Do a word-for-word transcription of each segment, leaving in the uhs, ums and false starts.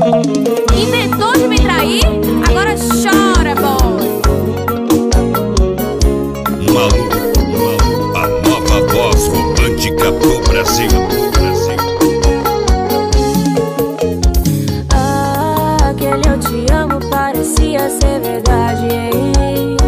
Inventou de me trair? Agora chora, boy. Malu, Malu, a nova voz romântica do Brasil. Ah, aquele eu te amo parecia ser verdade, hein?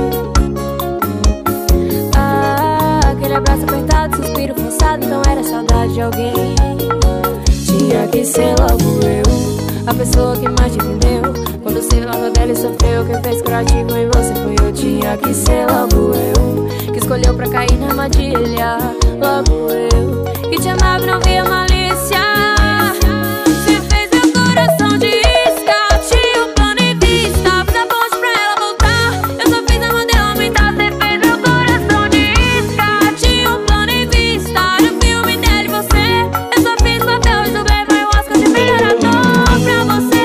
Ah, aquele abraço apertado, suspiro forçado, então era saudade de alguém. Tinha que ser logo eu, a pessoa que mais te entendeu. Quando você logo dela e sofreu, quem fez curativo em você foi eu. Tinha que ser logo eu, que escolheu pra cair na armadilha. Logo eu, que te amava e não via malícia. Você fez meu coração de isca, tinha um plano em vista. Fiz a ponte pra ela voltar, eu só fiz a modelo aumentar. Você fez meu coração de isca, tinha um plano em vista. No filme dela e você, eu só fiz papel e dublê. Foi o Oscar de melhor ator pra você,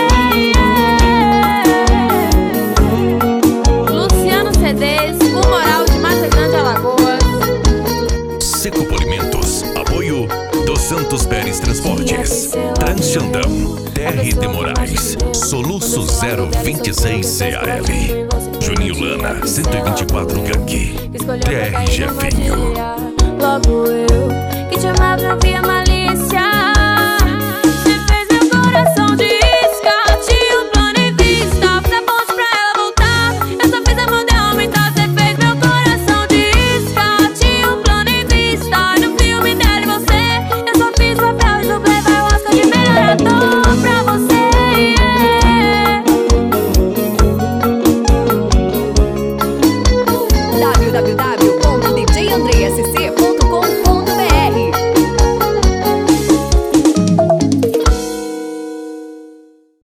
yeah. Luciano Cedês, o moral de Mata Grande, Alagoas. Seco Polimentos, apoio dos Santos Pérez Transportes, Transxandão, T R de Moraes, Soluço zero vinte e seis C A L, Juninho Lana, cento e vinte e quatro Gangue, T R Jefinho. Logo eu, que te amava não via malícia.